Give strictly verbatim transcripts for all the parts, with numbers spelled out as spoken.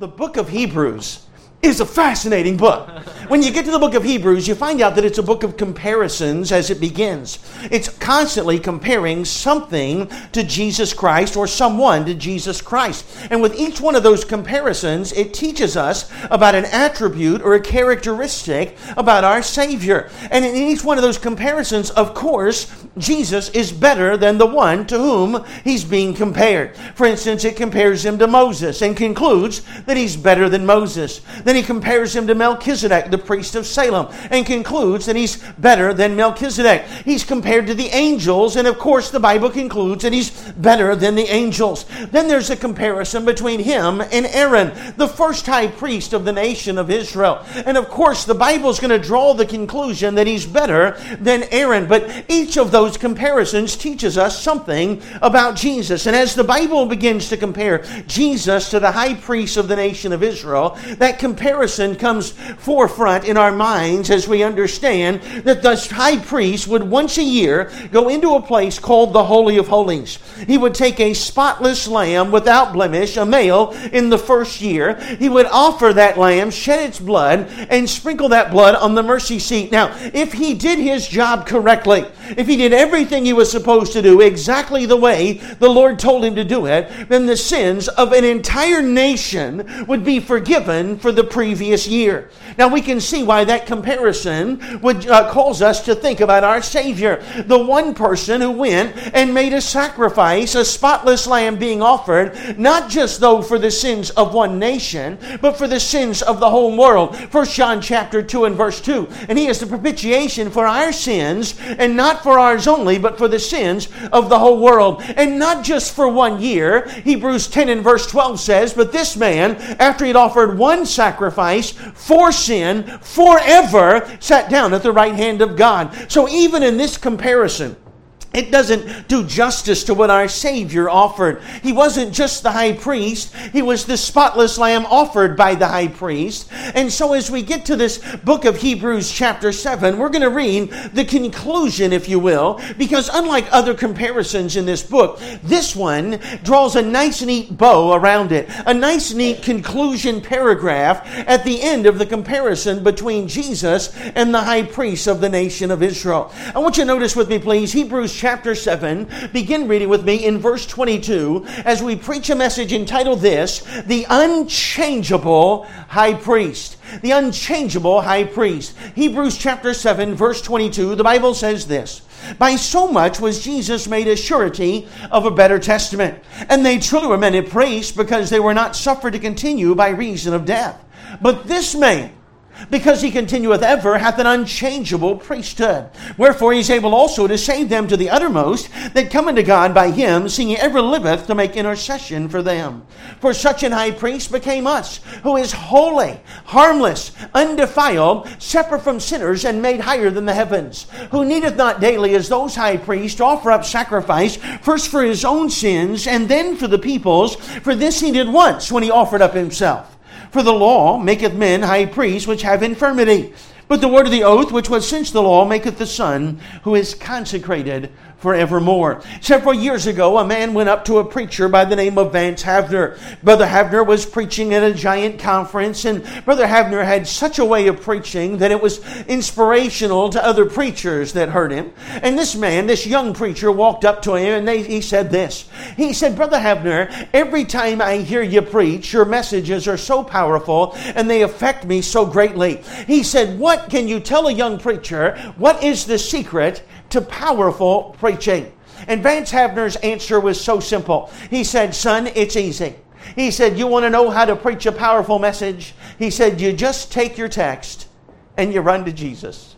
The book of Hebrews is a fascinating book. When you get to the book of Hebrews, you find out that it's a book of comparisons as it begins. It's constantly comparing something to Jesus Christ or someone to Jesus Christ. And with each one of those comparisons, it teaches us about an attribute or a characteristic about our Savior. And in each one of those comparisons, of course, Jesus is better than the one to whom he's being compared. For instance, it compares him to Moses and concludes that he's better than Moses. Then he compares him to Melchizedek, the priest of Salem, and concludes that he's better than Melchizedek. He's compared to the angels, and of course the Bible concludes that he's better than the angels. Then there's a comparison between him and Aaron, the first high priest of the nation of Israel. And of course the Bible's going to draw the conclusion that he's better than Aaron. But each of those comparisons teaches us something about Jesus. And as the Bible begins to compare Jesus to the high priest of the nation of Israel, that comparison comes forefront in our minds as we understand that the high priest would once a year go into a place called the Holy of Holies. He would take a spotless lamb without blemish, a male in the first year. He would offer that lamb, shed its blood, and sprinkle that blood on the mercy seat. Now, if he did his job correctly, if he did everything he was supposed to do exactly the way the Lord told him to do it, then the sins of an entire nation would be forgiven for the previous year. Now we can see why that comparison would uh, cause us to think about our Savior, the one person who went and made a sacrifice, a spotless lamb being offered, not just though for the sins of one nation, but for the sins of the whole world. First John chapter two and verse two. And he is the propitiation for our sins, and not for ours only, but for the sins of the whole world. And not just for one year. Hebrews ten and verse twelve says, but this man, after he'd offered one sacrifice for sin, forever sat down at the right hand of God. So even in this comparison, it doesn't do justice to what our Savior offered. He wasn't just the high priest. He was the spotless lamb offered by the high priest. And so as we get to this book of Hebrews chapter seven, we're going to read the conclusion, if you will, because unlike other comparisons in this book, this one draws a nice neat bow around it. A nice neat conclusion paragraph at the end of the comparison between Jesus and the high priest of the nation of Israel. I want you to notice with me, please, Hebrews chapter seven, begin reading with me in verse twenty-two as we preach a message entitled this, The Unchangeable High Priest. The Unchangeable High Priest. Hebrews chapter seven, verse twenty-two, the Bible says this, by so much was Jesus made a surety of a better testament. And they truly were many priests because they were not suffered to continue by reason of death. But this man, because he continueth ever, hath an unchangeable priesthood. Wherefore he is able also to save them to the uttermost that come unto God by him, seeing he ever liveth to make intercession for them. For such an high priest became us, who is holy, harmless, undefiled, separate from sinners, and made higher than the heavens, who needeth not daily as those high priests to offer up sacrifice, first for his own sins, and then for the people's. For this he did once, when he offered up himself. For the law maketh men high priests which have infirmity. But the word of the oath, which was since the law, maketh the Son, who is consecrated forevermore. Several years ago, a man went up to a preacher by the name of Vance Havner. Brother Havner was preaching at a giant conference, and Brother Havner had such a way of preaching that it was inspirational to other preachers that heard him. And this man, this young preacher, walked up to him, and they, he said this. He said, Brother Havner, every time I hear you preach, your messages are so powerful, and they affect me so greatly. He said, what can you tell a young preacher? What is the secret to powerful preaching? And Vance Havner's answer was so simple. He said, son, it's easy. He said, you want to know how to preach a powerful message? He said, you just take your text and you run to Jesus.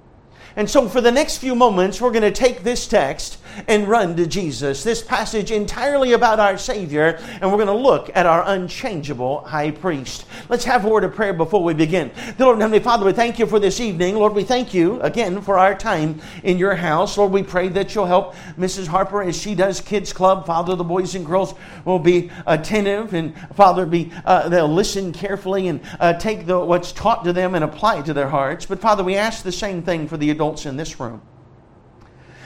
And so for the next few moments, we're going to take this text and run to Jesus. This passage entirely about our Savior, and we're going to look at our unchangeable high priest. Let's have a word of prayer before we begin. Dear Lord and Heavenly Father, we thank you for this evening. Lord, we thank you again for our time in your house. Lord, we pray that you'll help Missus Harper as she does Kids Club. Father, the boys and girls will be attentive, and Father, be uh, they'll listen carefully and uh, take the, what's taught to them and apply it to their hearts. But Father, we ask the same thing for the adults in this room.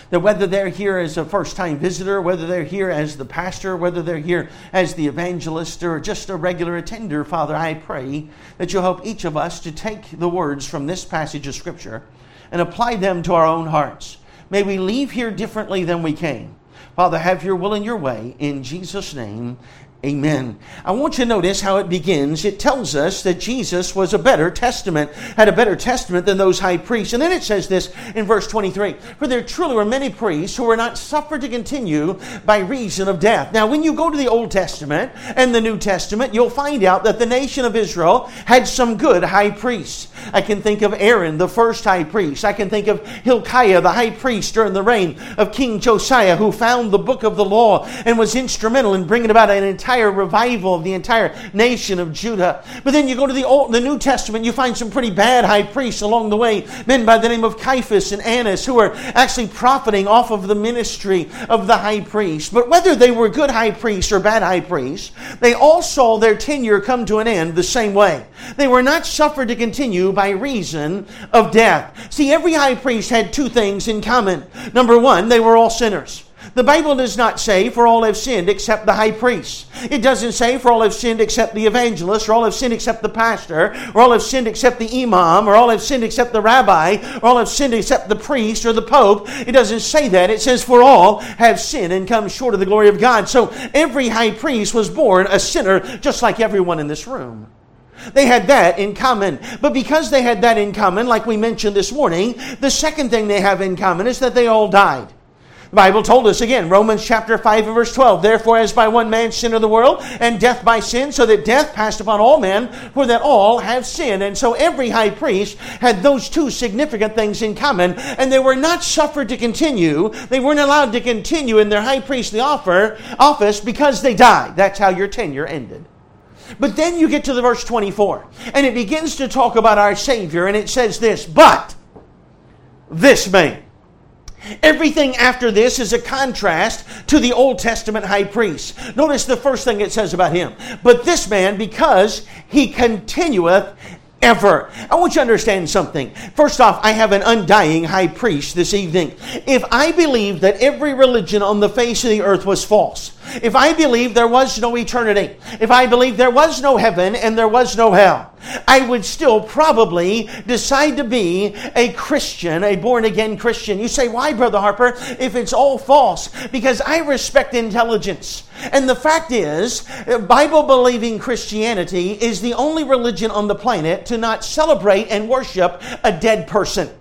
That whether they're here as a first-time visitor, whether they're here as the pastor, whether they're here as the evangelist, or just a regular attender, Father, I pray that you'll help each of us to take the words from this passage of Scripture and apply them to our own hearts. May we leave here differently than we came. Father, have your will and your way. In Jesus' name, amen. I want you to notice how it begins. It tells us that Jesus was a better testament, had a better testament than those high priests. And then it says this in verse twenty-three, for there truly were many priests who were not suffered to continue by reason of death. Now, when you go to the Old Testament and the New Testament, you'll find out that the nation of Israel had some good high priests. I can think of Aaron, the first high priest. I can think of Hilkiah, the high priest during the reign of King Josiah, who found the book of the law and was instrumental in bringing about an entire entire revival of the entire nation of Judah. But then you go to the Old, the New Testament, you find some pretty bad high priests along the way, men by the name of Caiaphas and Annas, who are actually profiting off of the ministry of the high priest. But whether they were good high priests or bad high priests, they all saw their tenure come to an end the same way. They were not suffered to continue by reason of death. See, every high priest had two things in common. Number one, they were all sinners. The Bible does not say for all have sinned except the high priest. It doesn't say for all have sinned except the evangelist, or all have sinned except the pastor, or all have sinned except the imam, or all have sinned except the rabbi, or all have sinned except the priest or the pope. It doesn't say that. It says for all have sinned and come short of the glory of God. So every high priest was born a sinner, just like everyone in this room. They had that in common. But because they had that in common, like we mentioned this morning, the second thing they have in common is that they all died. The Bible told us again, Romans chapter five and verse twelve, therefore as by one man sin of the world, and death by sin, so that death passed upon all men, for that all have sinned. And so every high priest had those two significant things in common, and they were not suffered to continue. They weren't allowed to continue in their high priestly office because they died. That's how your tenure ended. But then you get to the verse twenty-four, and it begins to talk about our Savior, and it says this, but this man. Everything after this is a contrast to the Old Testament high priest. Notice the first thing it says about him. But this man, because he continueth ever. I want you to understand something. First off, I have an undying high priest this evening. If I believed that every religion on the face of the earth was false, if I believed there was no eternity, if I believed there was no heaven and there was no hell, I would still probably decide to be a Christian, a born-again Christian. You say, why, Brother Harper, if it's all false? Because I respect intelligence. And the fact is, Bible-believing Christianity is the only religion on the planet to not celebrate and worship a dead person.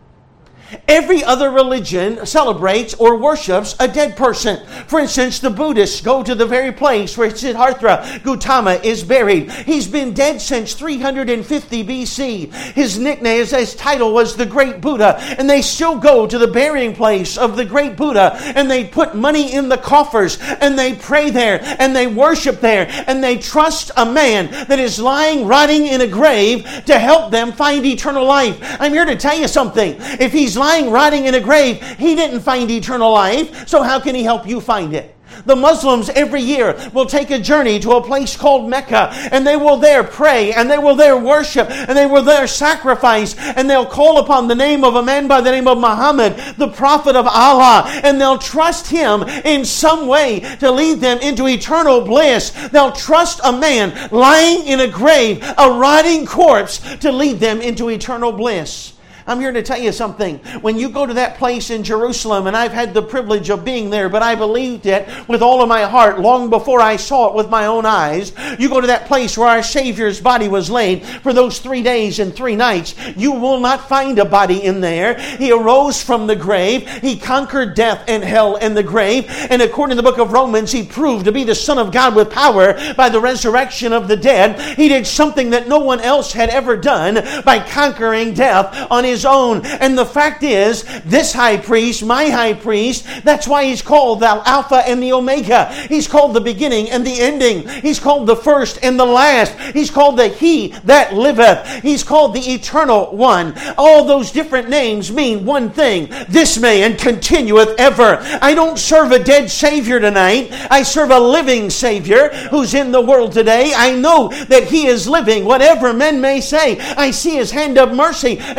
Every other religion celebrates or worships a dead person. For instance, the Buddhists go to the very place where Siddhartha Gautama is buried. He's been dead since three hundred fifty B C. His nickname, his title was the Great Buddha. And they still go to the burying place of the Great Buddha. And they put money in the coffers. And they pray there. And they worship there. And they trust a man that is lying, rotting in a grave to help them find eternal life. I'm here to tell you something. If he's lying, rotting in a grave, he didn't find eternal life, so how can he help you find it? The Muslims every year will take a journey to a place called Mecca, and they will there pray, and they will there worship, and they will there sacrifice, and they'll call upon the name of a man by the name of Muhammad, the prophet of Allah, and they'll trust him in some way to lead them into eternal bliss. They'll trust a man lying in a grave, a rotting corpse, to lead them into eternal bliss. I'm here to tell you something. When you go to that place in Jerusalem, and I've had the privilege of being there, but I believed it with all of my heart long before I saw it with my own eyes. You go to that place where our Savior's body was laid for those three days and three nights. You will not find a body in there. He arose from the grave. He conquered death and hell and the grave. And according to the book of Romans, he proved to be the Son of God with power by the resurrection of the dead. He did something that no one else had ever done by conquering death on his own. And the fact is, this high priest, my high priest, that's why he's called the Alpha and the Omega. He's called the beginning and the ending. He's called the first and the last. He's called the He that liveth. He's called the Eternal One. All those different names mean one thing. This man continueth ever. I don't serve a dead Savior tonight. I serve a living Savior who's in the world today. I know that He is living, whatever men may say. I see His hand of mercy, and I hear His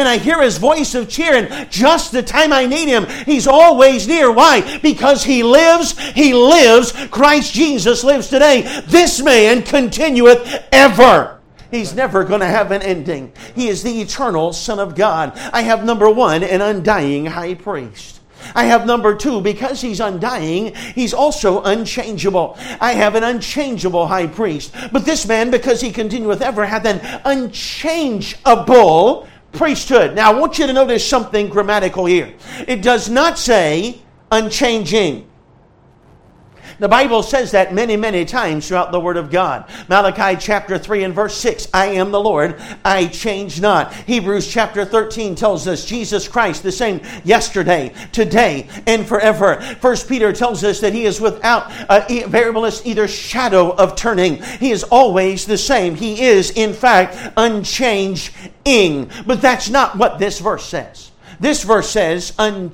his voice of cheer, and just the time I need him, he's always near. Why? Because he lives, he lives. Christ Jesus lives today. This man continueth ever. He's never going to have an ending. He is the eternal Son of God. I have number one, an undying high priest. I have number two, because he's undying, he's also unchangeable. I have an unchangeable high priest. But this man, because he continueth ever, hath an unchangeable priesthood. Now, I want you to notice something grammatical here. It does not say unchanging. The Bible says that many, many times throughout the Word of God. Malachi chapter three and verse six, I am the Lord, I change not. Hebrews chapter thirteen tells us Jesus Christ the same yesterday, today, and forever. First Peter tells us that he is without a variableness, either shadow of turning. He is always the same. He is, in fact, unchanging. But that's not what this verse says. This verse says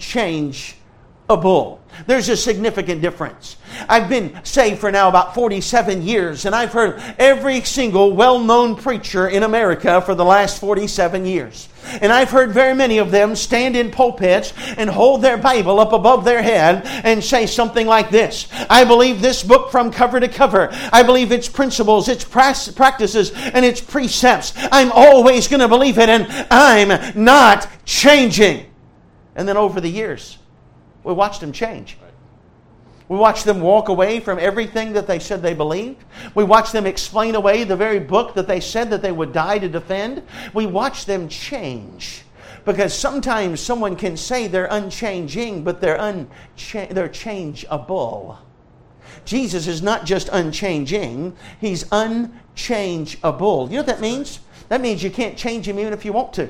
unchangeable. There's a significant difference. I've been saved for now about forty-seven years, and I've heard every single well-known preacher in America for the last forty-seven years. And I've heard very many of them stand in pulpits and hold their Bible up above their head and say something like this: I believe this book from cover to cover. I believe its principles, its practices, and its precepts. I'm always going to believe it, and I'm not changing. And then over the years, we watched them change. We watched them walk away from everything that they said they believed. We watched them explain away the very book that they said that they would die to defend. We watched them change. Because sometimes someone can say they're unchanging, but they're, uncha- they're changeable. Jesus is not just unchanging, He's unchangeable. You know what that means? That means you can't change Him even if you want to.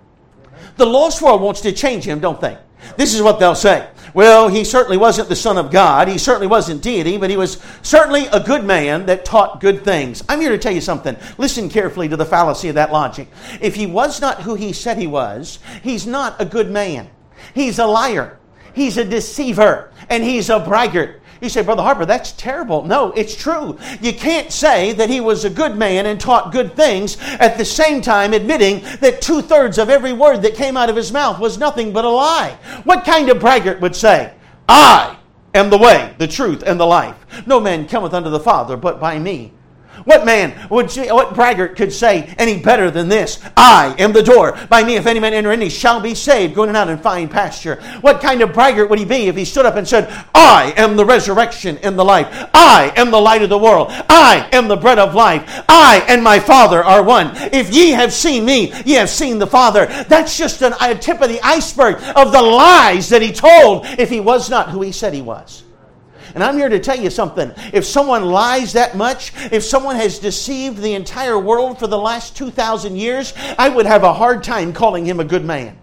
The lost world wants to change Him, don't they? This is what they'll say. Well, He certainly wasn't the Son of God. He certainly wasn't deity, but He was certainly a good man that taught good things. I'm here to tell you something. Listen carefully to the fallacy of that logic. If He was not who He said He was, He's not a good man. He's a liar. He's a deceiver. And He's a braggart. You say, Brother Harper, that's terrible. No, it's true. You can't say that he was a good man and taught good things at the same time admitting that two-thirds of every word that came out of his mouth was nothing but a lie. What kind of braggart would say, I am the way, the truth, and the life. No man cometh unto the Father but by me. What man, would say, what braggart could say any better than this? I am the door. By me, if any man enter in, he shall be saved, going out and find pasture. What kind of braggart would he be if he stood up and said, I am the resurrection and the life. I am the light of the world. I am the bread of life. I and my Father are one. If ye have seen me, ye have seen the Father. That's just an, a tip of the iceberg of the lies that he told if he was not who he said he was. And I'm here to tell you something. If someone lies that much, if someone has deceived the entire world for the last two thousand years, I would have a hard time calling him a good man.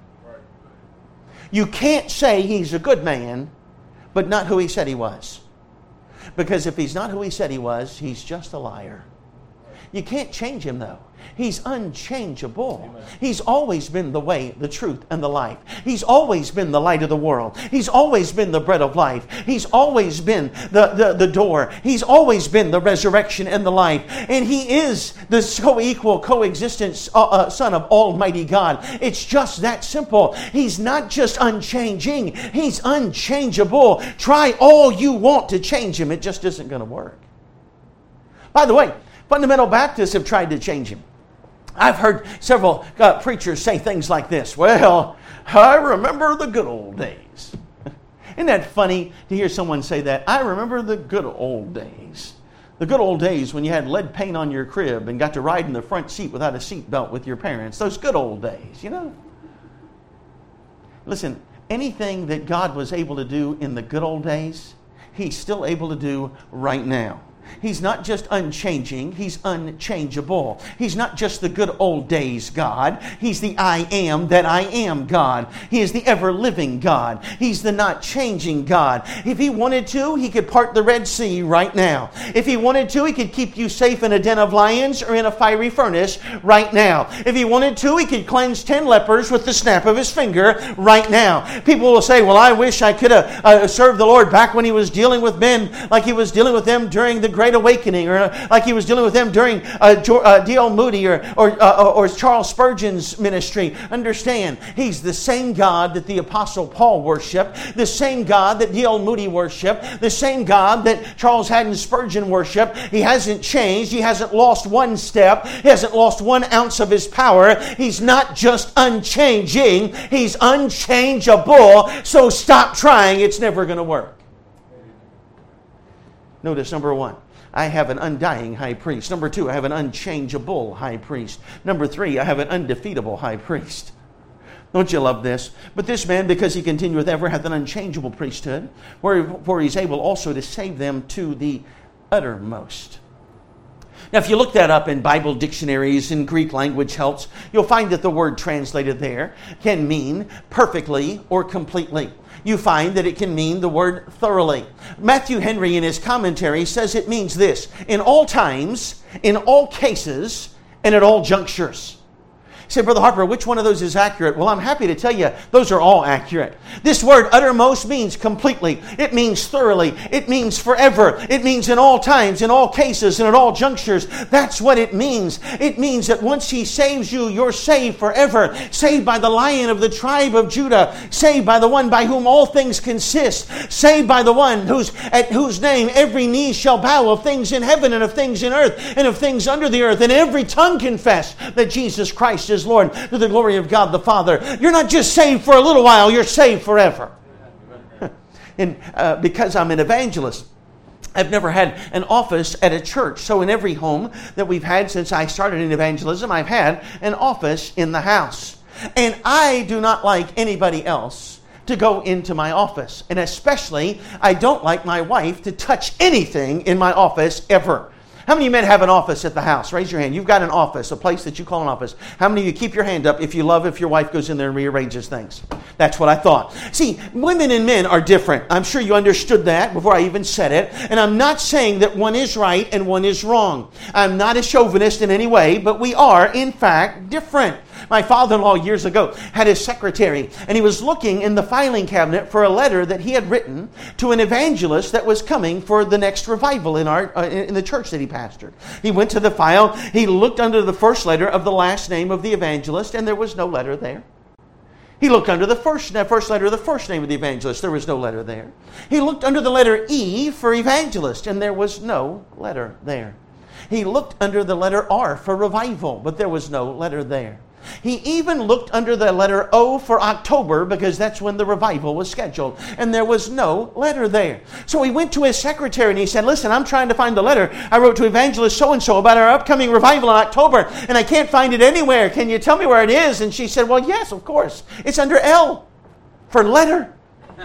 You can't say he's a good man, but not who he said he was. Because if he's not who he said he was, he's just a liar. You can't change him, though. He's unchangeable. Amen. He's always been the way, the truth, and the life. He's always been the light of the world. He's always been the bread of life. He's always been the, the, the door. He's always been the resurrection and the life. And He is the co-equal, coexistent uh, uh, Son of Almighty God. It's just that simple. He's not just unchanging. He's unchangeable. Try all you want to change Him. It just isn't going to work. By the way, fundamental Baptists have tried to change Him. I've heard several uh, preachers say things like this. Well, I remember the good old days. Isn't that funny to hear someone say that? I remember the good old days. The good old days when you had lead paint on your crib and got to ride in the front seat without a seatbelt with your parents. Those good old days, you know. Listen, anything that God was able to do in the good old days, He's still able to do right now. He's not just unchanging, He's unchangeable. He's not just the good old days God. He's the I am that I am God. He is the ever-living God. He's the not changing God. If He wanted to, He could part the Red Sea right now. If He wanted to, He could keep you safe in a den of lions or in a fiery furnace right now. If He wanted to, He could cleanse ten lepers with the snap of His finger right now. People will say, well, I wish I could have uh, served the Lord back when He was dealing with men like He was dealing with them during the Great Great Awakening, or like He was dealing with them during uh, uh, D L Moody or, or, uh, or Charles Spurgeon's ministry. Understand, He's the same God that the Apostle Paul worshiped, the same God that D L Moody worshiped, the same God that Charles Haddon Spurgeon worshiped. He hasn't changed. He hasn't lost one step. He hasn't lost one ounce of His power. He's not just unchanging. He's unchangeable. So stop trying. It's never going to work. Notice number one, I have an undying high priest. Number two, I have an unchangeable high priest. Number three, I have an undefeatable high priest. Don't you love this? But this man, because he continueth ever, hath an unchangeable priesthood, wherefore he's able also to save them to the uttermost. Now, if you look that up in Bible dictionaries and Greek language helps, you'll find that the word translated there can mean perfectly or completely. You find that it can mean the word thoroughly. Matthew Henry, in his commentary, says it means this: in all times, in all cases, and at all junctures. You say, Brother Harper, which one of those is accurate? Well, I'm happy to tell you those are all accurate. This word uttermost means completely. It means thoroughly. It means forever. It means in all times, in all cases, and at all junctures. That's what it means. It means that once He saves you, you're saved forever. Saved by the Lion of the tribe of Judah. Saved by the one by whom all things consist. Saved by the one whose, at whose name every knee shall bow, of things in heaven and of things in earth and of things under the earth, and every tongue confess that Jesus Christ is Lord, to the glory of God the Father. You're not just saved for a little while, you're saved forever. And uh, because I'm an evangelist, I've never had an office at a church. So in every home that we've had since I started in evangelism, I've had an office in the house. And I do not like anybody else to go into my office. And especially, I don't like my wife to touch anything in my office ever. How many of you men have an office at the house? Raise your hand. You've got an office, a place that you call an office. How many of you keep your hand up if you love if your wife goes in there and rearranges things? That's what I thought. See, women and men are different. I'm sure you understood that before I even said it. And I'm not saying that one is right and one is wrong. I'm not a chauvinist in any way, but we are, in fact, different. My father-in-law years ago had his secretary, and he was looking in the filing cabinet for a letter that he had written to an evangelist that was coming for the next revival in our uh, in the church that he pastored. He went to the file, he looked under the first letter of the last name of the evangelist, and there was no letter there. He looked under the first, first letter of the first name of the evangelist. There was no letter there. He looked under the letter E for evangelist, and there was no letter there. He looked under the letter R for revival, but there was no letter there. He even looked under the letter O for October, because that's when the revival was scheduled. And there was no letter there. So he went to his secretary and he said, listen, I'm trying to find the letter I wrote to evangelist so-and-so about our upcoming revival in October, and I can't find it anywhere. Can you tell me where it is? And she said, well, yes, of course. It's under L for letter.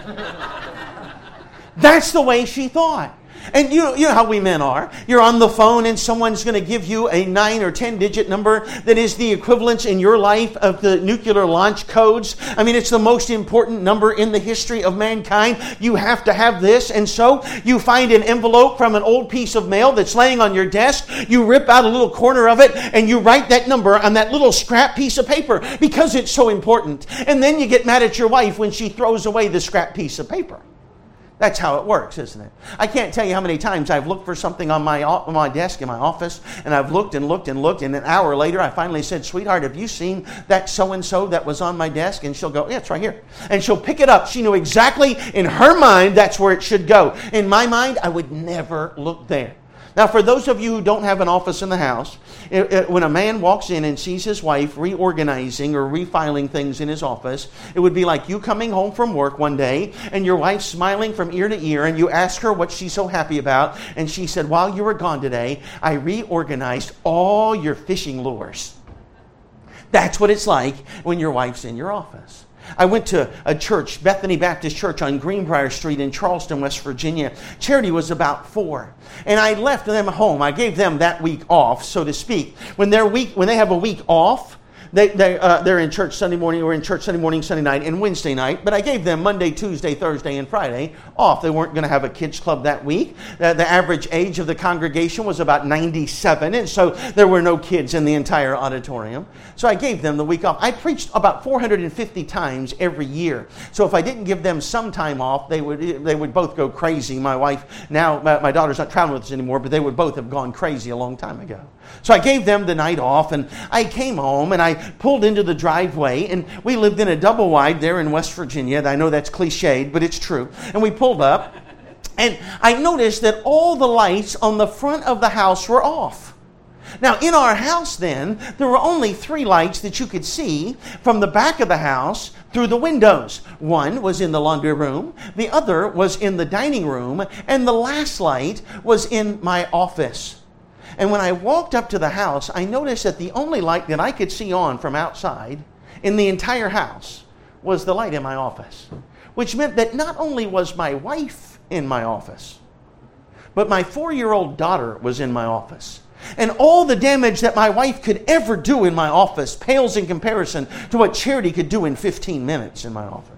That's the way she thought. And you know, you know how we men are. You're on the phone and someone's going to give you a nine or ten digit number that is the equivalent in your life of the nuclear launch codes. I mean, it's the most important number in the history of mankind. You have to have this. And so you find an envelope from an old piece of mail that's laying on your desk. You rip out a little corner of it and you write that number on that little scrap piece of paper because it's so important. And then you get mad at your wife when she throws away the scrap piece of paper. That's how it works, isn't it? I can't tell you how many times I've looked for something on my on my desk in my office, and I've looked and looked and looked, and an hour later I finally said, sweetheart, have you seen that so-and-so that was on my desk? And she'll go, yeah, it's right here. And she'll pick it up. She knew exactly in her mind that's where it should go. In my mind, I would never look there. Now, for those of you who don't have an office in the house, it, it, when a man walks in and sees his wife reorganizing or refiling things in his office, it would be like you coming home from work one day and your wife smiling from ear to ear, and you ask her what she's so happy about, and she said, while you were gone today, I reorganized all your fishing lures. That's what it's like when your wife's in your office. I went to a church, Bethany Baptist Church on Greenbrier Street in Charleston, West Virginia. Charity was about four. And I left them home. I gave them that week off, so to speak. When, their week, when they have a week off, they, they, uh, they're in church Sunday morning, or in church Sunday morning, Sunday night, and Wednesday night. But I gave them Monday, Tuesday, Thursday, and Friday off. They weren't going to have a kids club that week. Uh, the average age of the congregation was about ninety-seven, and so there were no kids in the entire auditorium. So I gave them the week off. I preached about four hundred fifty times every year. So if I didn't give them some time off, they would they would both go crazy. My wife, now my, my daughter's not traveling with us anymore, but they would both have gone crazy a long time ago. So I gave them the night off, and I came home, and I pulled into the driveway, and we lived in a double wide there in West Virginia. I know that's cliched, but it's true. And we pulled up, and I noticed that all the lights on the front of the house were off. Now, in our house then, there were only three lights that you could see from the back of the house through the windows. One was in the laundry room, the other was in the dining room, and the last light was in my office. And when I walked up to the house, I noticed that the only light that I could see on from outside in the entire house was the light in my office, which meant that not only was my wife in my office, but my four-year-old daughter was in my office. And all the damage that my wife could ever do in my office pales in comparison to what Charity could do in fifteen minutes in my office.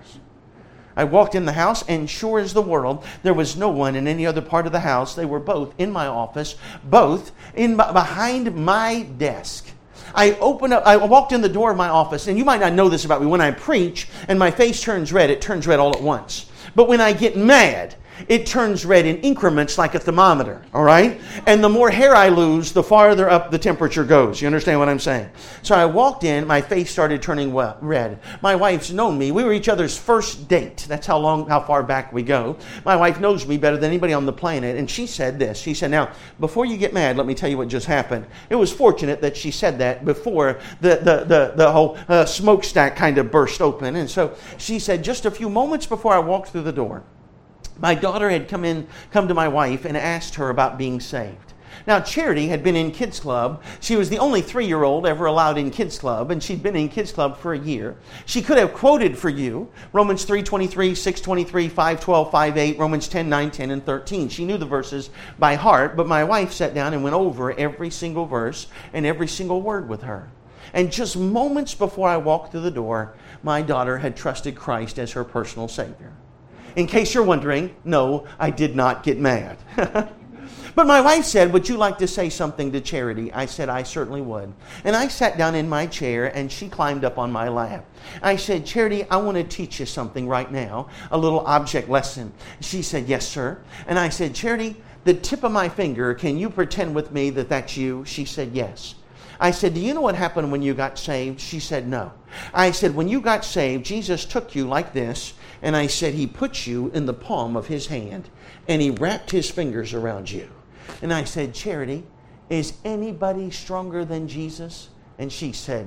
I walked in the house, and sure as the world, there was no one in any other part of the house. They were both in my office, both in behind my desk. I opened up, I walked in the door of my office, and you might not know this about me. When I preach and my face turns red, it turns red all at once. But when I get mad, it turns red in increments like a thermometer, all right? And the more hair I lose, the farther up the temperature goes. You understand what I'm saying? So I walked in, my face started turning red. My wife's known me. We were each other's first date. That's how long, how far back we go. My wife knows me better than anybody on the planet, and she said this. She said, now, before you get mad, let me tell you what just happened. It was fortunate that she said that before the, the, the, the whole uh, smokestack kind of burst open. And so she said, just a few moments before I walked through the door, my daughter had come in, come to my wife and asked her about being saved. Now, Charity had been in Kids Club. She was the only three-year-old ever allowed in Kids Club, and she'd been in Kids Club for a year. She could have quoted for you Romans three twenty-three, six twenty-three, five twelve, five eight, Romans ten, nine, ten, and thirteen. She knew the verses by heart, but my wife sat down and went over every single verse and every single word with her. And just moments before I walked through the door, my daughter had trusted Christ as her personal Savior. In case you're wondering, no, I did not get mad. But my wife said, would you like to say something to Charity? I said, I certainly would. And I sat down in my chair, and she climbed up on my lap. I said, Charity, I want to teach you something right now, a little object lesson. She said, yes, sir. And I said, Charity, the tip of my finger, can you pretend with me that that's you? She said, yes. I said, do you know what happened when you got saved? She said, no. I said, when you got saved, Jesus took you like this, and I said, he put you in the palm of his hand, and he wrapped his fingers around you. And I said, Charity, is anybody stronger than Jesus? And she said,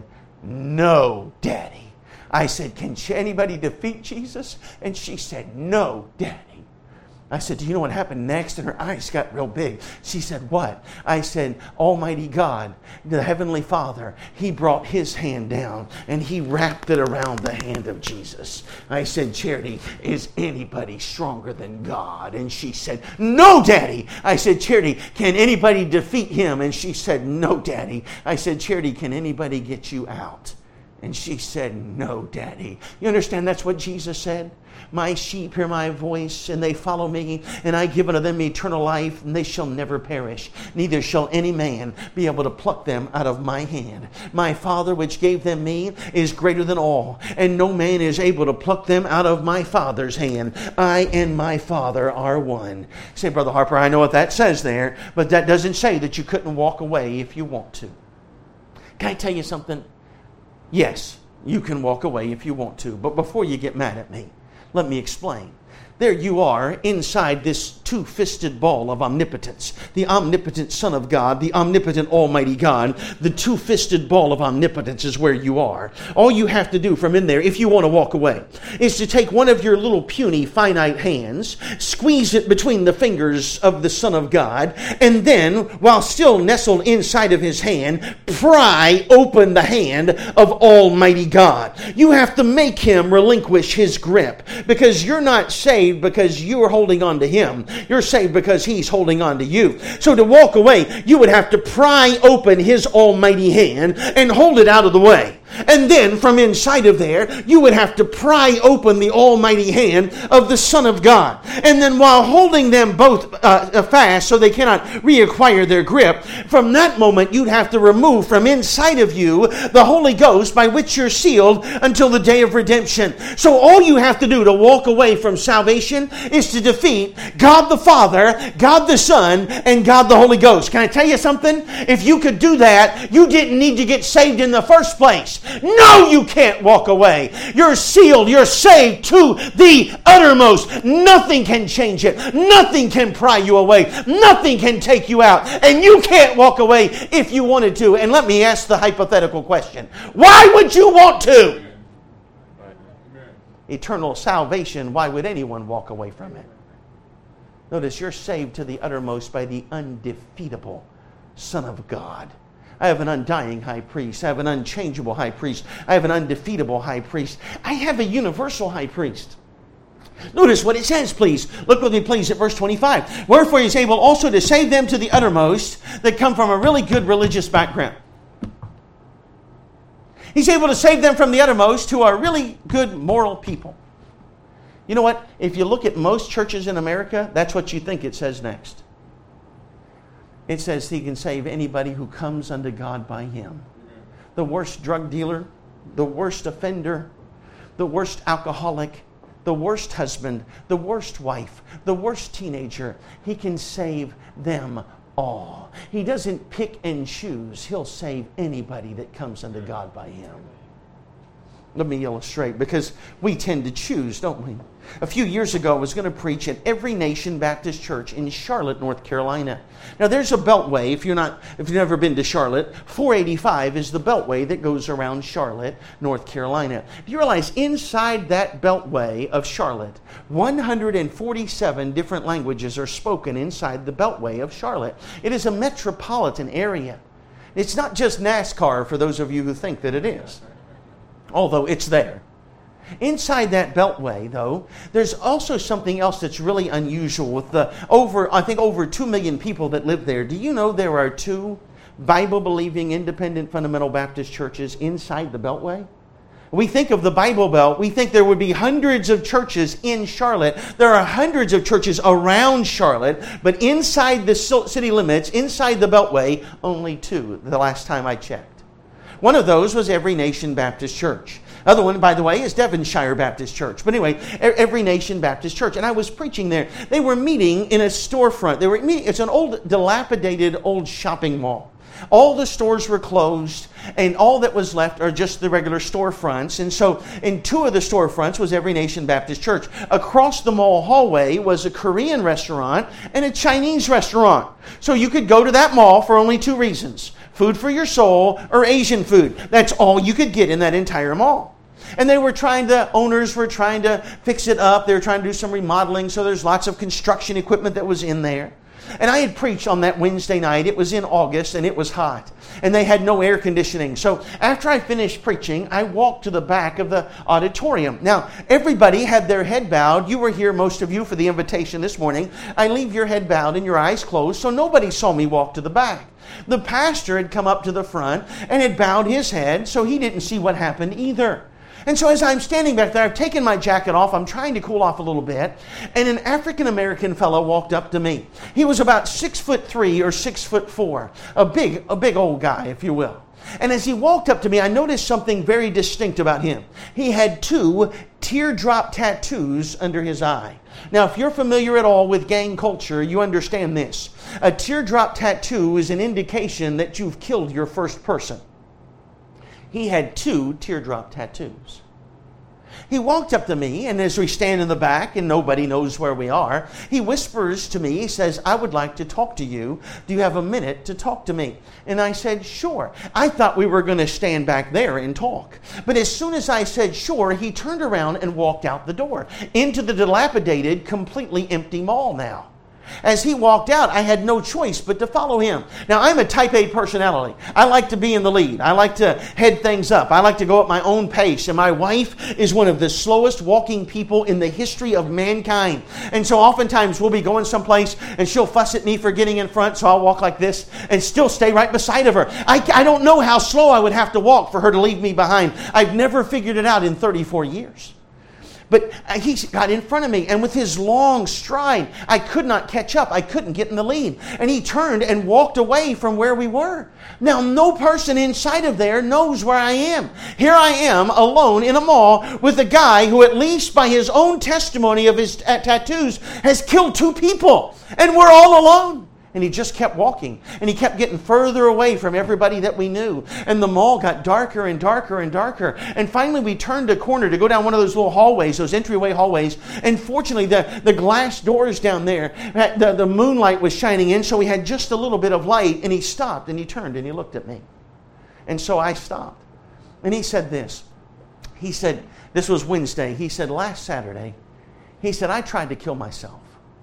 no, Daddy. I said, can anybody defeat Jesus? And she said, no, Daddy. I said, do you know what happened next? And her eyes got real big. She said, what? I said, Almighty God, the Heavenly Father, he brought his hand down and he wrapped it around the hand of Jesus. I said, Charity, is anybody stronger than God? And she said, no, Daddy. I said, Charity, can anybody defeat him? And she said, no, Daddy. I said, Charity, can anybody get you out? And she said, no, Daddy. You understand that's what Jesus said? My sheep hear my voice, and they follow me, and I give unto them eternal life, and they shall never perish. Neither shall any man be able to pluck them out of my hand. My Father which gave them me is greater than all, and no man is able to pluck them out of my Father's hand. I and my Father are one. You say, Brother Harper, I know what that says there, but that doesn't say that you couldn't walk away if you want to. Can I tell you something? Yes, you can walk away if you want to, but before you get mad at me, let me explain. There you are inside this two-fisted ball of omnipotence. The omnipotent Son of God, the omnipotent Almighty God, the two-fisted ball of omnipotence is where you are. All you have to do from in there, if you want to walk away, is to take one of your little puny, finite hands, squeeze it between the fingers of the Son of God, and then, while still nestled inside of his hand, pry open the hand of Almighty God. You have to make him relinquish his grip, because you're not saved because you are holding on to him. You're saved because he's holding on to you. So to walk away, you would have to pry open his almighty hand and hold it out of the way. And then from inside of there, you would have to pry open the almighty hand of the Son of God. And then while holding them both uh, fast so they cannot reacquire their grip, from that moment you'd have to remove from inside of you the Holy Ghost by which you're sealed until the day of redemption. So all you have to do to walk away from salvation is to defeat God the Father, God the Son, and God the Holy Ghost. Can I tell you something? If you could do that, you didn't need to get saved in the first place. No, you can't walk away. You're sealed. You're saved to the uttermost. Nothing can change it. Nothing can pry you away. Nothing can take you out. And you can't walk away if you wanted to. And let me ask the hypothetical question. Why would you want to? Eternal salvation, why would anyone walk away from it? Notice you're saved to the uttermost by the undefeatable Son of God. I have an undying high priest. I have an unchangeable high priest. I have an undefeatable high priest. I have a universal high priest. Notice what it says, please. Look with me, please, at verse twenty-five. Wherefore he is able also to save them to the uttermost that come from a really good religious background. He's able to save them from the uttermost who are really good moral people. You know what? If you look at most churches in America, that's what you think it says next. It says he can save anybody who comes unto God by him. The worst drug dealer, the worst offender, the worst alcoholic, the worst husband, the worst wife, the worst teenager. He can save them all. He doesn't pick and choose. He'll save anybody that comes unto God by him. Let me illustrate, because we tend to choose, don't we? A few years ago, I was going to preach at Every Nation Baptist Church in Charlotte, North Carolina. Now, there's a beltway. If you're not, if you've never been to Charlotte, four eighty-five is the beltway that goes around Charlotte, North Carolina. Do you realize inside that beltway of Charlotte, one hundred forty-seven different languages are spoken inside the beltway of Charlotte? It is a metropolitan area. It's not just NASCAR for those of you who think that it is, although it's there. Inside that beltway, though, there's also something else that's really unusual with the over, I think, over two million people that live there. Do you know there are two Bible-believing independent fundamental Baptist churches inside the beltway? We think of the Bible Belt, we think there would be hundreds of churches in Charlotte. There are hundreds of churches around Charlotte, but inside the city limits, inside the beltway, only two the last time I checked. One of those was Every Nation Baptist Church. Other one, by the way, is Devonshire Baptist Church. But anyway, Every Nation Baptist Church. And I was preaching there. They were meeting in a storefront. They were meeting. It's an old, dilapidated, old shopping mall. All the stores were closed, and all that was left are just the regular storefronts. And so in two of the storefronts was Every Nation Baptist Church. Across the mall hallway was a Korean restaurant and a Chinese restaurant. So you could go to that mall for only two reasons: food for your soul or Asian food. That's all you could get in that entire mall. And they were trying to, owners were trying to fix it up. They were trying to do some remodeling, so there's lots of construction equipment that was in there. And I had preached on that Wednesday night. It was in August, and it was hot. And they had no air conditioning. So after I finished preaching, I walked to the back of the auditorium. Now, everybody had their head bowed. You were here, most of you, for the invitation this morning. I leave your head bowed and your eyes closed, so nobody saw me walk to the back. The pastor had come up to the front and had bowed his head, so he didn't see what happened either. And so as I'm standing back there, I've taken my jacket off. I'm trying to cool off a little bit. And an African-American fellow walked up to me. He was about six foot three or six foot four. A big, a big old guy, if you will. And as he walked up to me, I noticed something very distinct about him. He had two teardrop tattoos under his eye. Now, if you're familiar at all with gang culture, you understand this. A teardrop tattoo is an indication that you've killed your first person. He had two teardrop tattoos. He walked up to me, and as we stand in the back and nobody knows where we are, he whispers to me, he says, "I would like to talk to you. Do you have a minute to talk to me?" And I said, "Sure." I thought we were going to stand back there and talk. But as soon as I said sure, he turned around and walked out the door into the dilapidated, completely empty mall now. As he walked out, I had no choice but to follow him. Now, I'm a type A personality. I like to be in the lead. I like to head things up. I like to go at my own pace. And my wife is one of the slowest walking people in the history of mankind. And so oftentimes we'll be going someplace and she'll fuss at me for getting in front, so I'll walk like this and still stay right beside of her. I, I don't know how slow I would have to walk for her to leave me behind. I've never figured it out in thirty-four years. But he got in front of me, and with his long stride, I could not catch up. I couldn't get in the lead. And he turned and walked away from where we were. Now, no person inside of there knows where I am. Here I am, alone in a mall with a guy who, at least by his own testimony of his t- tattoos, has killed two people. And we're all alone. And he just kept walking. And he kept getting further away from everybody that we knew. And the mall got darker and darker and darker. And finally we turned a corner to go down one of those little hallways, those entryway hallways. And fortunately the, the glass doors down there, the, the moonlight was shining in, so we had just a little bit of light. And he stopped and he turned and he looked at me. And so I stopped. And he said this. He said, this was Wednesday. He said, last Saturday, he said, I tried to kill myself.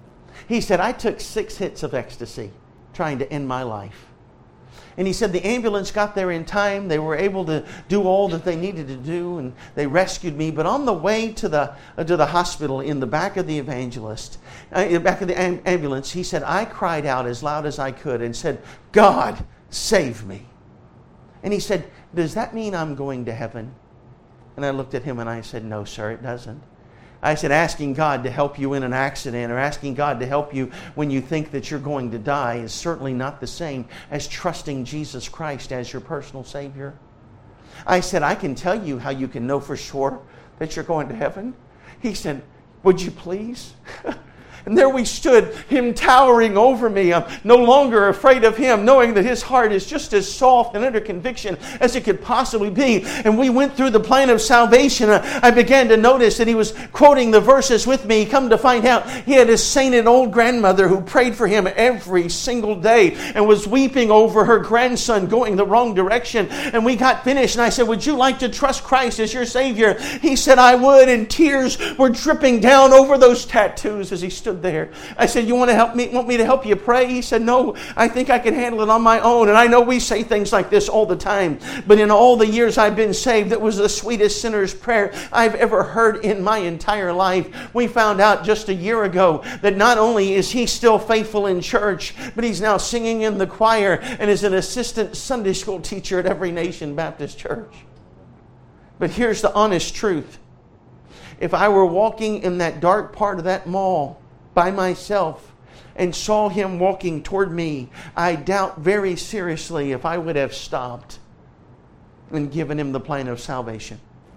He said, I took six hits of ecstasy trying to end my life. And he said the ambulance got there in time. They were able to do all that they needed to do, and they rescued me. But on the way to the uh, to the hospital, in the back of the evangelist, uh, in the back of the am- ambulance, he said, I cried out as loud as I could and said, God, save me. And he said, does that mean I'm going to heaven? And I looked at him and I said, no, sir, it doesn't. I said, asking God to help you in an accident or asking God to help you when you think that you're going to die is certainly not the same as trusting Jesus Christ as your personal Savior. I said, I can tell you how you can know for sure that you're going to heaven. He said, would you please? And there we stood, him towering over me. I'm no longer afraid of him, knowing that his heart is just as soft and under conviction as it could possibly be. And we went through the plan of salvation. I began to notice that he was quoting the verses with me. Come to find out, he had a sainted old grandmother who prayed for him every single day and was weeping over her grandson going the wrong direction. And we got finished, and I said, would you like to trust Christ as your Savior? He said, I would. And tears were dripping down over those tattoos as he stood there. I said, you want to help me? Want me to help you pray? He said, no, I think I can handle it on my own. And I know we say things like this all the time, but in all the years I've been saved, that was the sweetest sinner's prayer I've ever heard in my entire life. We found out just a year ago that not only is he still faithful in church, but he's now singing in the choir and is an assistant Sunday school teacher at Every Nation Baptist Church. But here's the honest truth. If I were walking in that dark part of that mall by myself and saw him walking toward me, I doubt very seriously if I would have stopped and given him the plan of salvation.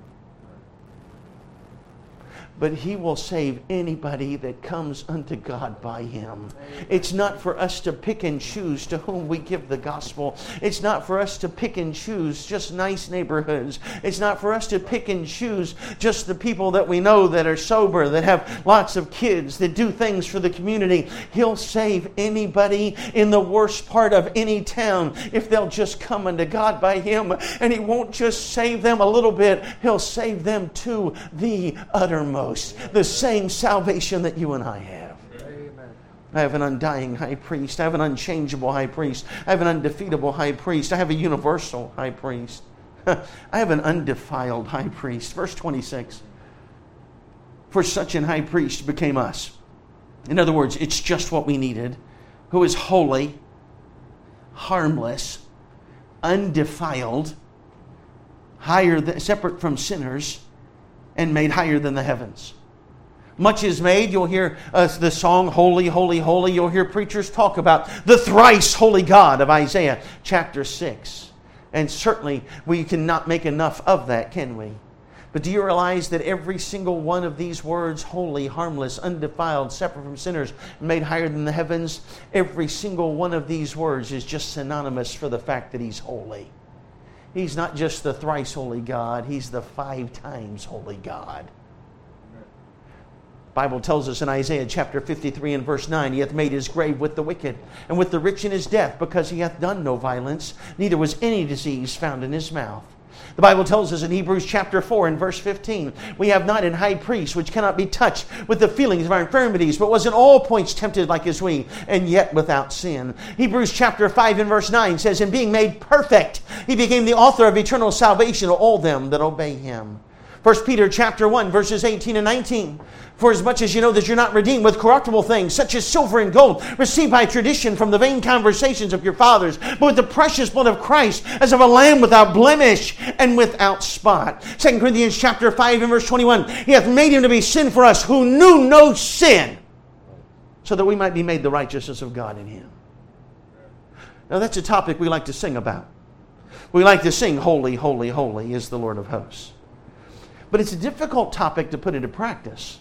But he will save anybody that comes unto God by him. It's not for us to pick and choose to whom we give the gospel. It's not for us to pick and choose just nice neighborhoods. It's not for us to pick and choose just the people that we know that are sober, that have lots of kids, that do things for the community. He'll save anybody in the worst part of any town if they'll just come unto God by him. And he won't just save them a little bit. He'll save them to the uttermost. The same salvation that you and I have. Amen. I have an undying high priest. I have an unchangeable high priest. I have an undefeatable high priest. I have a universal high priest. I have an undefiled high priest. Verse twenty-six. For such an high priest became us. In other words, it's just what we needed. Who is holy, harmless, undefiled, higher than, separate from sinners, and made higher than the heavens. Much is made. You'll hear uh, the song, Holy, Holy, Holy. You'll hear preachers talk about the thrice holy God of Isaiah chapter six. And certainly we cannot make enough of that, can we? But do you realize that every single one of these words, holy, harmless, undefiled, separate from sinners, made higher than the heavens, every single one of these words is just synonymous for the fact that he's holy. He's not just the thrice holy God. He's the five times holy God. The Bible tells us in Isaiah chapter fifty-three and verse nine, he hath made his grave with the wicked, and with the rich in his death, because he hath done no violence, neither was any disease found in his mouth. The Bible tells us in Hebrews chapter four and verse fifteen, we have not an high priest which cannot be touched with the feelings of our infirmities, but was in all points tempted like as we, and yet without sin. Hebrews chapter five and verse nine says, in being made perfect, he became the author of eternal salvation to all them that obey him. First Peter chapter one, verses eighteen and nineteen. For as much as you know that you're not redeemed with corruptible things, such as silver and gold, received by tradition from the vain conversations of your fathers, but with the precious blood of Christ, as of a lamb without blemish and without spot. Second Corinthians chapter five and verse twenty-one. He hath made him to be sin for us who knew no sin, so that we might be made the righteousness of God in him. Now that's a topic we like to sing about. We like to sing, holy, holy, holy is the Lord of hosts. But it's a difficult topic to put into practice.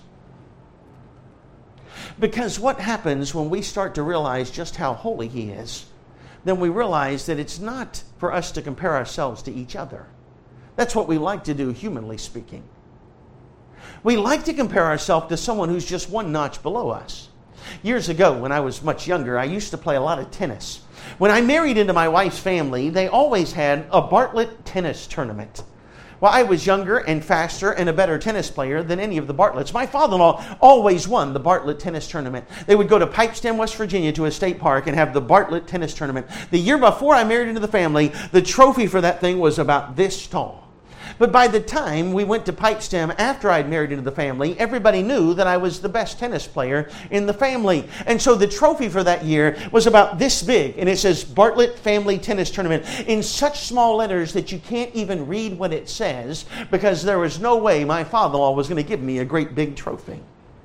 Because what happens when we start to realize just how holy he is, then we realize that it's not for us to compare ourselves to each other. That's what we like to do, humanly speaking. We like to compare ourselves to someone who's just one notch below us. Years ago, when I was much younger, I used to play a lot of tennis. When I married into my wife's family, they always had a Bartlett tennis tournament. Well, I was younger and faster and a better tennis player than any of the Bartletts. My father-in-law always won the Bartlett tennis tournament. They would go to Pipestem, West Virginia to a state park and have the Bartlett tennis tournament. The year before I married into the family, the trophy for that thing was about this tall. But by the time we went to Pipestem after I'd married into the family, everybody knew that I was the best tennis player in the family. And so the trophy for that year was about this big. And it says Bartlett Family Tennis Tournament in such small letters that you can't even read what it says, because there was no way my father-in-law was going to give me a great big trophy.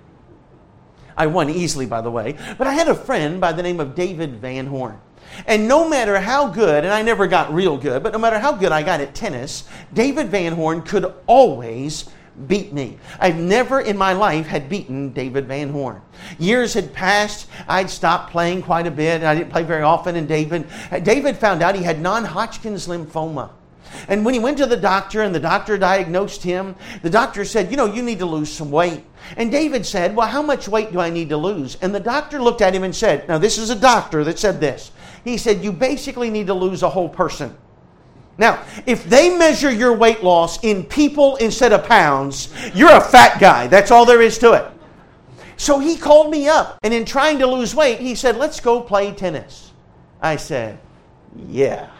I won easily, by the way. But I had a friend by the name of David Van Horn. And no matter how good, and I never got real good, but no matter how good I got at tennis, David Van Horn could always beat me. I've never in my life had beaten David Van Horn. Years had passed. I'd stopped playing quite a bit. I didn't play very often. And David, David found out he had non-Hodgkin's lymphoma. And when he went to the doctor and the doctor diagnosed him, the doctor said, you know, you need to lose some weight. And David said, well, how much weight do I need to lose? And the doctor looked at him and said, now this is a doctor that said this. He said, you basically need to lose a whole person. Now, if they measure your weight loss in people instead of pounds, you're a fat guy. That's all there is to it. So he called me up, and in trying to lose weight, he said, let's go play tennis. I said, yeah.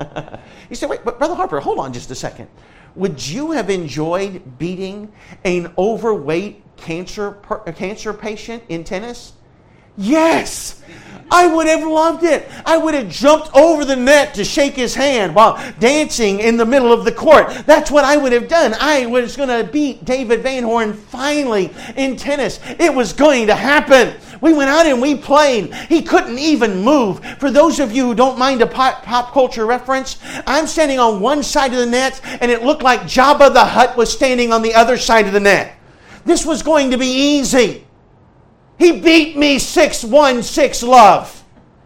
He said, wait, but Brother Harper, hold on just a second. Would you have enjoyed beating an overweight cancer per, cancer patient in tennis? Yes, I would have loved it. I would have jumped over the net to shake his hand while dancing in the middle of the court. That's what I would have done. I was going to beat David Van Horn finally in tennis. It was going to happen. We went out and we played. He couldn't even move. For those of you who don't mind a pop, pop culture reference, I'm standing on one side of the net and it looked like Jabba the Hutt was standing on the other side of the net. This was going to be easy. He beat me six one, six love.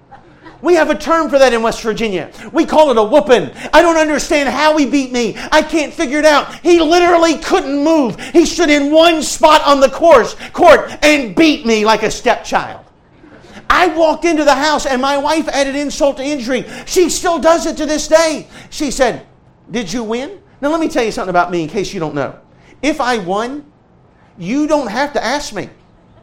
We have a term for that in West Virginia. We call it a whooping. I don't understand how he beat me. I can't figure it out. He literally couldn't move. He stood in one spot on the course, court and beat me like a stepchild. I walked into the house and my wife added insult to injury. She still does it to this day. She said, did you win? Now let me tell you something about me in case you don't know. If I won, you don't have to ask me.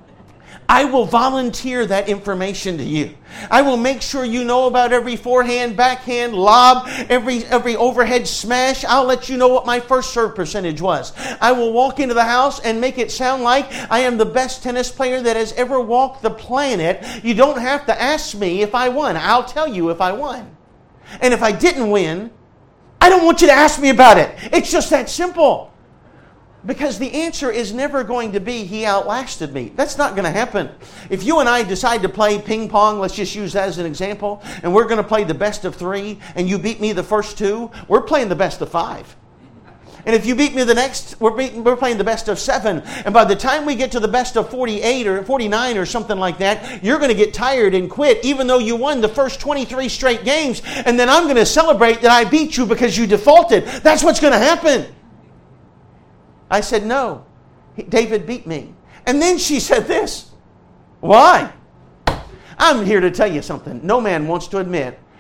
I will volunteer that information to you. I will make sure you know about every forehand, backhand, lob, every every overhead smash. I'll let you know what my first serve percentage was. I will walk into the house and make it sound like I am the best tennis player that has ever walked the planet. You don't have to ask me if I won. I'll tell you if I won. And if I didn't win, I don't want you to ask me about it. It's just that simple. Because the answer is never going to be, he outlasted me. That's not going to happen. If you and I decide to play ping pong, let's just use that as an example, and we're going to play the best of three, and you beat me the first two, we're playing the best of five. And if you beat me the next, we're, beating, we're playing the best of seven. And by the time we get to the best of forty-eight or forty-nine or something like that, you're going to get tired and quit, even though you won the first twenty-three straight games. And then I'm going to celebrate that I beat you because you defaulted. That's what's going to happen. I said, no, David beat me. And then she said this, why? I'm here to tell you something. No man wants to admit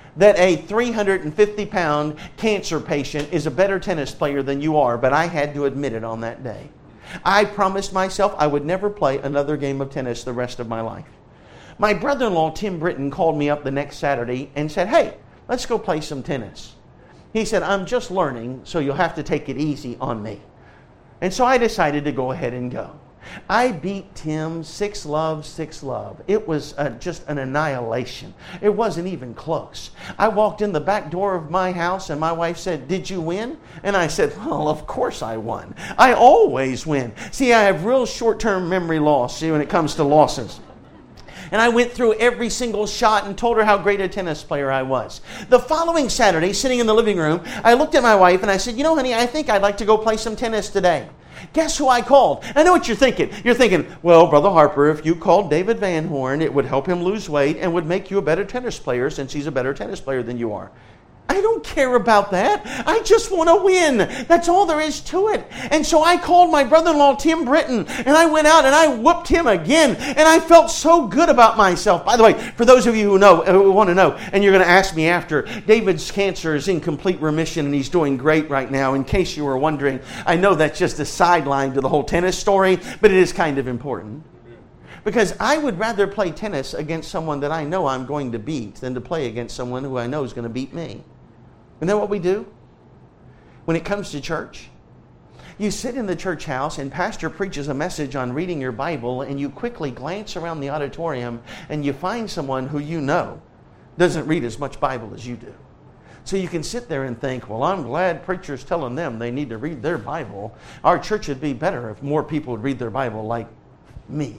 that a three hundred fifty pound cancer patient is a better tennis player than you are, but I had to admit it on that day. I promised myself I would never play another game of tennis the rest of my life. My brother-in-law, Tim Britton, called me up the next Saturday and said, "Hey, let's go play some tennis." He said, "I'm just learning, so you'll have to take it easy on me." And so I decided to go ahead and go. I beat Tim six love, six love. It was uh, just an annihilation. It wasn't even close. I walked in the back door of my house and my wife said, "Did you win?" And I said, "Well, of course I won. I always win." See, I have real short-term memory loss, see, when it comes to losses. And I went through every single shot and told her how great a tennis player I was. The following Saturday, sitting in the living room, I looked at my wife and I said, "You know, honey, I think I'd like to go play some tennis today." Guess who I called? I know what you're thinking. You're thinking, "Well, Brother Harper, if you called David Van Horn, it would help him lose weight and would make you a better tennis player since he's a better tennis player than you are." I don't care about that. I just want to win. That's all there is to it. And so I called my brother-in-law, Tim Britton, and I went out and I whooped him again. And I felt so good about myself. By the way, for those of you who know, who want to know, and you're going to ask me after, David's cancer is in complete remission and he's doing great right now. In case you were wondering, I know that's just a sideline to the whole tennis story, but it is kind of important. Because I would rather play tennis against someone that I know I'm going to beat than to play against someone who I know is going to beat me. Isn't that what we do when it comes to church? You sit in the church house and pastor preaches a message on reading your Bible and you quickly glance around the auditorium and you find someone who you know doesn't read as much Bible as you do. So you can sit there and think, "Well, I'm glad preacher's telling them they need to read their Bible. Our church would be better if more people would read their Bible like me."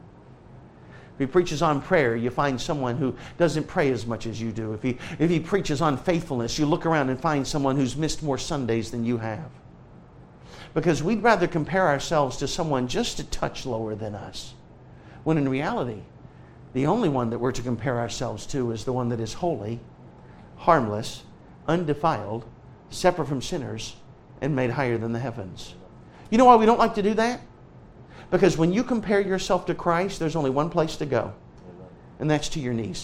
If he preaches on prayer, you find someone who doesn't pray as much as you do. If he, if he preaches on faithfulness, you look around and find someone who's missed more Sundays than you have. Because we'd rather compare ourselves to someone just a touch lower than us. When in reality, the only one that we're to compare ourselves to is the one that is holy, harmless, undefiled, separate from sinners, and made higher than the heavens. You know why we don't like to do that? Because when you compare yourself to Christ, there's only one place to go, and that's to your knees.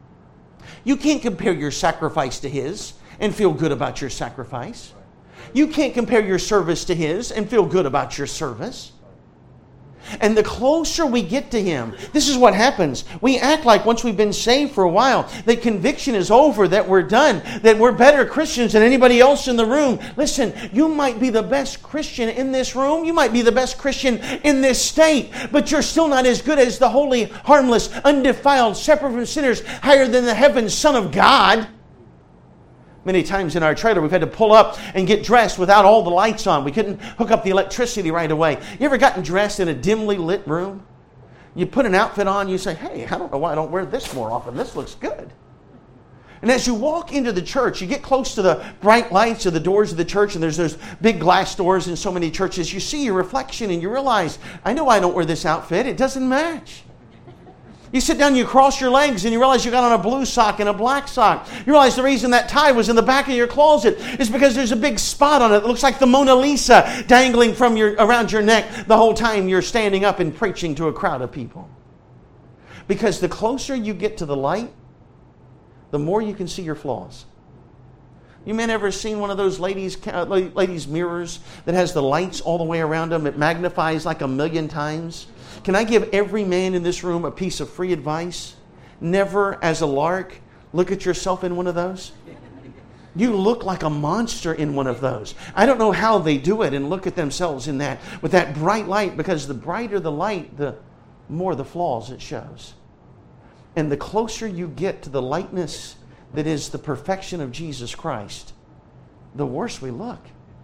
You can't compare your sacrifice to His and feel good about your sacrifice. You can't compare your service to His and feel good about your service. And the closer we get to Him, this is what happens. We act like once we've been saved for a while, that conviction is over, that we're done, that we're better Christians than anybody else in the room. Listen, you might be the best Christian in this room. You might be the best Christian in this state, but you're still not as good as the holy, harmless, undefiled, separate from sinners, higher than the heavens Son of God. Many times in our trailer, we've had to pull up and get dressed without all the lights on. We couldn't hook up the electricity right away. You ever gotten dressed in a dimly lit room? You put an outfit on, you say, "Hey, I don't know why I don't wear this more often. This looks good." And as you walk into the church, you get close to the bright lights of the doors of the church, and there's those big glass doors in so many churches. You see your reflection and you realize, "I know I don't wear this outfit. It doesn't match." You sit down, you cross your legs, and you realize you got on a blue sock and a black sock. You realize the reason that tie was in the back of your closet is because there's a big spot on it that looks like the Mona Lisa dangling from your around your neck the whole time you're standing up and preaching to a crowd of people. Because the closer you get to the light, the more you can see your flaws. You men ever seen one of those ladies, uh, ladies' mirrors that has the lights all the way around them? It magnifies like a million times. Can I give every man in this room a piece of free advice? Never, as a lark, look at yourself in one of those. You look like a monster in one of those. I don't know how they do it and look at themselves in that with that bright light, because the brighter the light, the more the flaws it shows. And the closer you get to the lightness that is the perfection of Jesus Christ, the worse we look.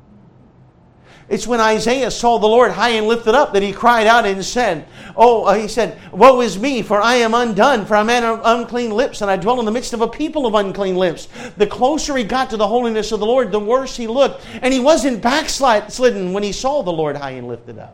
It's when Isaiah saw the Lord high and lifted up that he cried out and said, Oh, uh, he said, "Woe is me, for I am undone, for I'm a man of unclean lips, and I dwell in the midst of a people of unclean lips." The closer he got to the holiness of the Lord, the worse he looked. And he wasn't backslidden when he saw the Lord high and lifted up.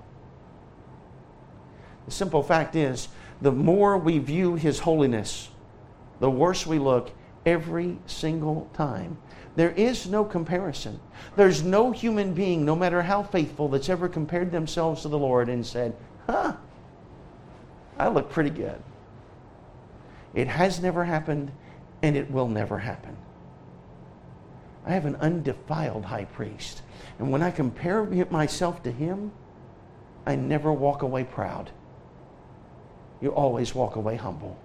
The simple fact is, the more we view His holiness, the worse we look every single time. There is no comparison. There's no human being, no matter how faithful, that's ever compared themselves to the Lord and said, "Huh, I look pretty good." It has never happened, and it will never happen. I have an undefiled high priest. And when I compare myself to him, I never walk away proud. You always walk away humble.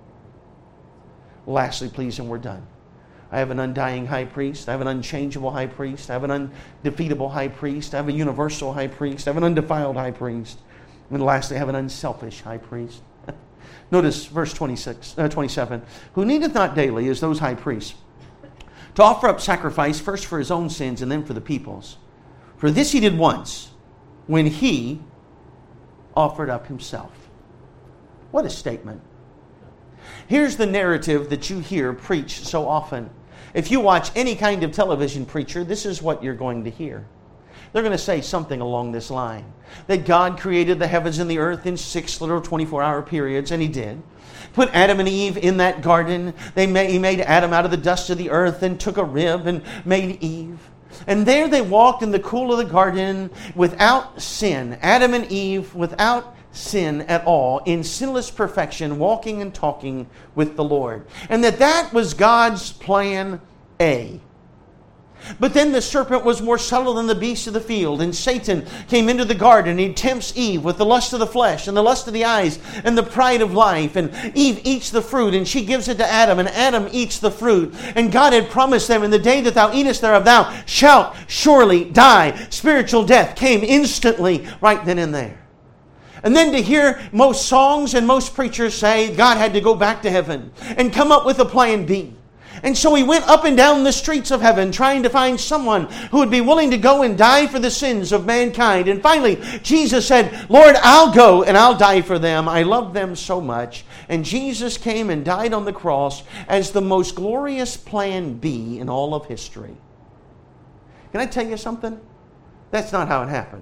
Lastly, please, and we're done. I have an undying high priest. I have an unchangeable high priest. I have an undefeatable high priest. I have a universal high priest. I have an undefiled high priest. And lastly, I have an unselfish high priest. Notice verse twenty-six, uh, twenty-seven. Who needeth not daily, as those high priests, to offer up sacrifice first for his own sins and then for the people's. For this he did once, when he offered up himself. What a statement. Here's the narrative that you hear preached so often. If you watch any kind of television preacher, this is what you're going to hear. They're going to say something along this line. That God created the heavens and the earth in six little twenty-four hour periods, and he did. Put Adam and Eve in that garden. They made, he made Adam out of the dust of the earth and took a rib and made Eve. And there they walked in the cool of the garden without sin. Adam and Eve without sin at all, in sinless perfection, walking and talking with the Lord. And that that was God's plan A. But then the serpent was more subtle than the beasts of the field, and Satan came into the garden, and he tempts Eve with the lust of the flesh, and the lust of the eyes, and the pride of life. And Eve eats the fruit, and she gives it to Adam, and Adam eats the fruit. And God had promised them, in the day that thou eatest thereof, thou shalt surely die. Spiritual death came instantly right then and there. And then to hear most songs and most preachers say God had to go back to heaven and come up with a plan B. And so he went up and down the streets of heaven trying to find someone who would be willing to go and die for the sins of mankind. And finally, Jesus said, Lord, I'll go and I'll die for them. I love them so much. And Jesus came and died on the cross as the most glorious plan B in all of history. Can I tell you something? That's not how it happened.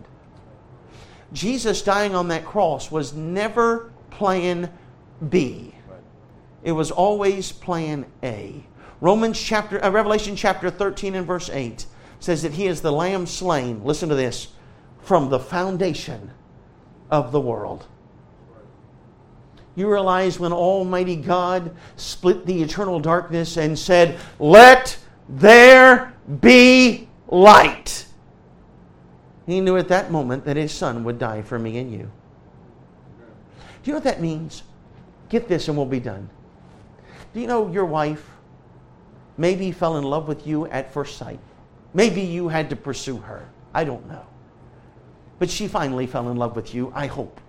Jesus dying on that cross was never plan B. It was always plan A. Romans chapter, uh, Revelation chapter thirteen and verse eight says that he is the Lamb slain, listen to this, from the foundation of the world. You realize when Almighty God split the eternal darkness and said, let there be light. He knew at that moment that his son would die for me and you. Do you know what that means? Get this and we'll be done. Do you know your wife maybe fell in love with you at first sight? Maybe you had to pursue her. I don't know. But she finally fell in love with you, I hope.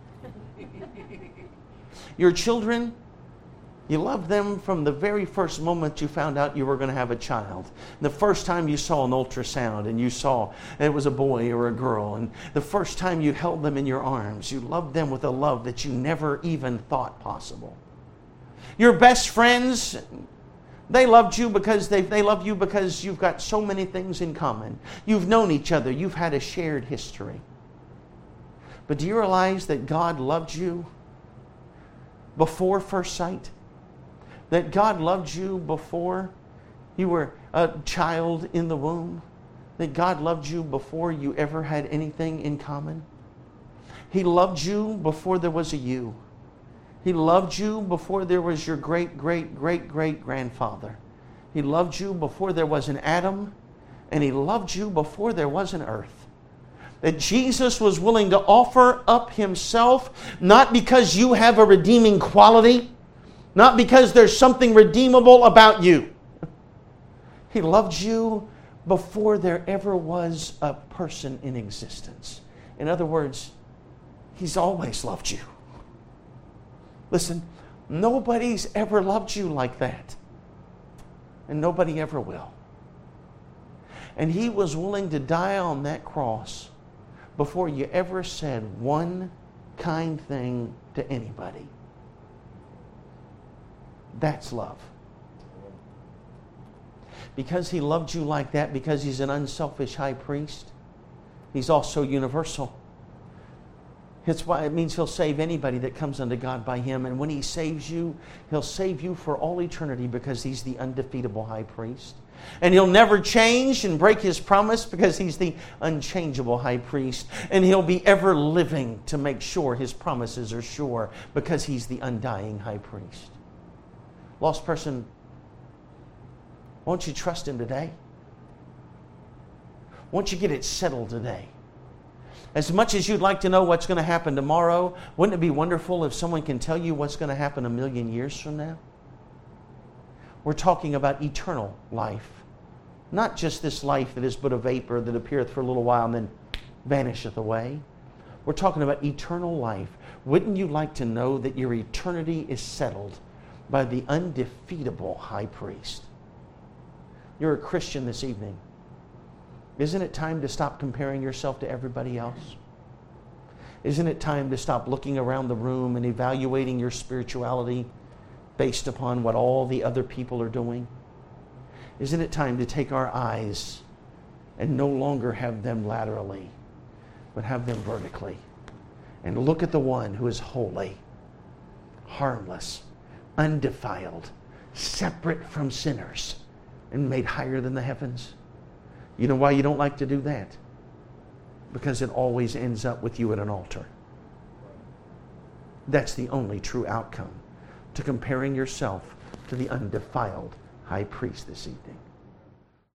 Your children, you loved them from the very first moment you found out you were going to have a child. The first time you saw an ultrasound and you saw it was a boy or a girl. And the first time you held them in your arms, you loved them with a love that you never even thought possible. Your best friends, they loved you because they, they love you because you've got so many things in common. You've known each other. You've had a shared history. But do you realize that God loved you before first sight? That God loved you before you were a child in the womb? That God loved you before you ever had anything in common? He loved you before there was a you. He loved you before there was your great, great, great, great grandfather. He loved you before there was an Adam, and he loved you before there was an earth. That Jesus was willing to offer up himself, not because you have a redeeming quality, not because there's something redeemable about you. He loved you before there ever was a person in existence. In other words, he's always loved you. Listen, nobody's ever loved you like that. And nobody ever will. And he was willing to die on that cross before you ever said one kind thing to anybody. That's love. Because he loved you like that, because he's an unselfish high priest, he's also universal. It's why it means he'll save anybody that comes unto God by him. And when he saves you, he'll save you for all eternity because he's the undefeatable high priest. And he'll never change and break his promise because he's the unchangeable high priest. And he'll be ever living to make sure his promises are sure because he's the undying high priest. Lost person, Won't you trust Him today? Won't you get it settled today? As much as you'd like to know what's going to happen tomorrow, wouldn't it be wonderful if someone can tell you what's going to happen a million years from now? We're talking about eternal life. Not just this life that is but a vapor that appeareth for a little while and then vanisheth away. We're talking about eternal life. Wouldn't you like to know that your eternity is settled by the undefeatable high priest? You're a Christian this evening. Isn't it time to stop comparing yourself to everybody else? Isn't it time to stop looking around the room and evaluating your spirituality based upon what all the other people are doing? Isn't it time to take our eyes and no longer have them laterally, but have them vertically, and look at the one who is holy, harmless, undefiled, separate from sinners, and made higher than the heavens? You know why you don't like to do that? Because it always ends up with you at an altar. That's the only true outcome to comparing yourself to the undefiled high priest this evening.